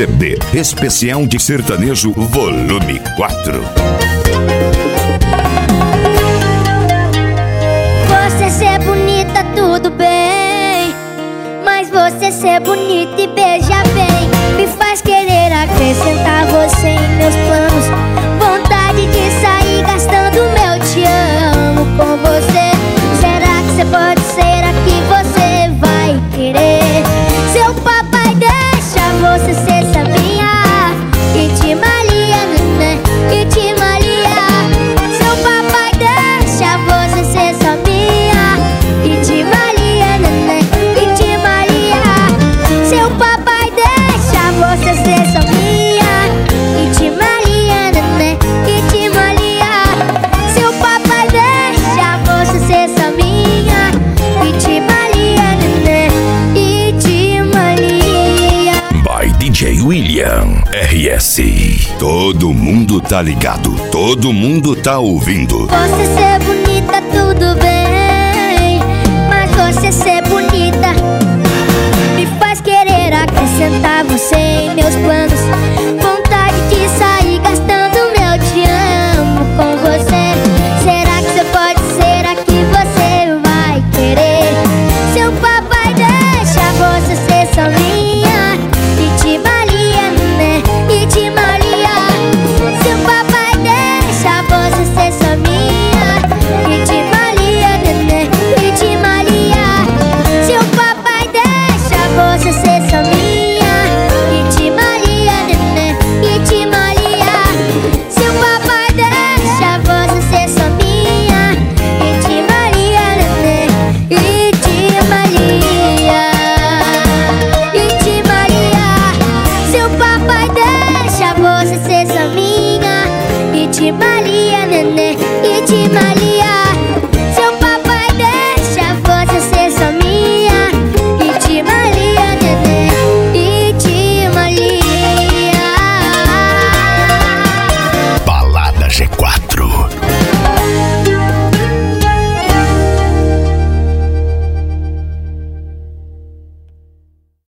CD Especial de Sertanejo Volume 4. Você ser bonita, tudo bem, mas você ser bonita e beijar bem me faz querer acrescentar você em meus planos. Vontade de sair gastando meu te amo com você. Será que você pode ser a que você vai querer? Seu papai deixa você ser sabinha e te malia, né? E te malia. Seu papai deixa você ser sabinha e te malia, né? E te malia. Seu papai deixa você ser sabinha e te malia, né? E te malia. Seu papai deixa você ser sabinha e te malia, né? E te malia. By DJ William RS. Todo mundo tá ligado, todo mundo tá ouvindo. Você ser bonita, tudo bem, mas você ser bonita me faz querer acrescentar você em meus planos. Vontade de sair gastando meu te amo com você. Será que você pode ser a que você vai querer? Seu papai deixa você ser só minha e te malia, né? E te malia. Seu papai deixa você ser só minha e te malia, né? E te malia. Seu papai deixa você ser só minha e te malia, né? E te malia. Seu papai deixa você ser só minha e te malia, né? E te malia. E te malia. Seu papai deixa você ser só minha e te malia.